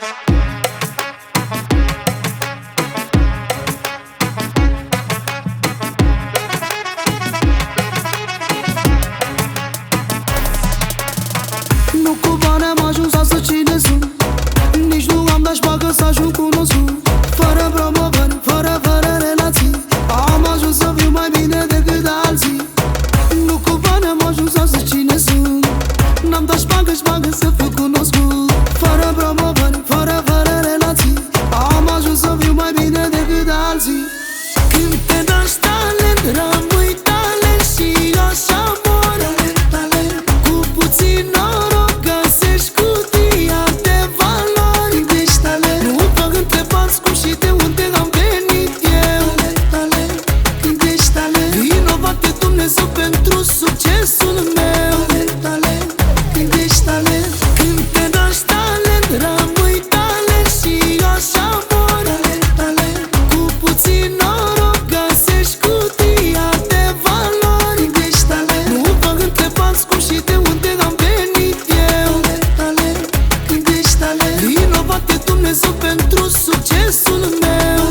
Nu cu bani am ajuns să cine sunt, nici nu am dat șpagă să ajung cunoscut. Fără promovări, fără relații, am ajuns să fiu mai bine decât alții. Nu cu bani am ajuns să cine sunt, n-am dat șpagă să fiu cunoscut. Fără promovări, fără relații, am ajuns să fiu mai bine decât alții. Când te naști talent, rămâi talent și așa mor. Cu puțin noroc găsești cutia de valori. Nu mă întreb cum și de unde am venit eu. Vinovat de Dumnezeu pentru succesul meu. Când te naști talent, rămâi talent și așa mor. Cu puțin noroc găsești cutia de valori. Nu mă întreb cum și de unde am venit eu. Vinovat de Dumnezeu pentru succesul meu.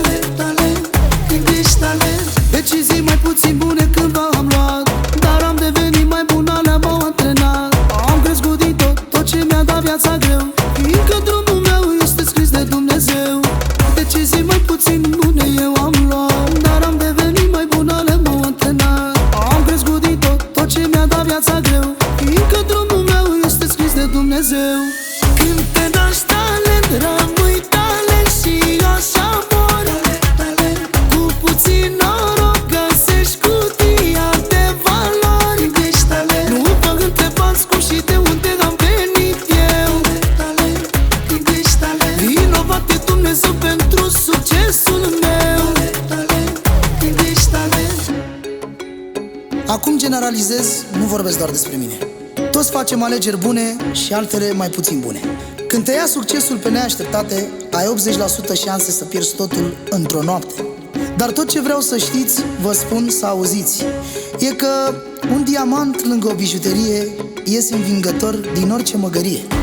Decizii mai puțin bune cândva am luat, dar am devenit mai bun, alea m-au antrenat. Am crescut din tot ce mi-a dat viața greu, fiindcă drumul meu este scris de Dumnezeu. Decizii mai puțin bune eu am luat, dar am devenit mai bun, alea m-au antrenat. Am crescut din tot ce mi-a dat viața greu, fiindcă drumul meu este scris de Dumnezeu. Când te naști talent, rămâi talent și așa mor. Cu puțin noroc găsești cutia de valori. Nu mă întrebați cum și de unde am venit eu. Vinovat de Dumnezeu pentru succesul meu. Acum generalizez, nu vorbesc doar despre mine. Toți facem alegeri bune și altele mai puțin bune. Când te ia succesul pe neașteptate, ai 80% șanse să pierzi totul într-o noapte. Dar tot ce vreau să știți, vă spun să auziți, e că un diamant lângă o bijuterie iese învingător din orice măgărie.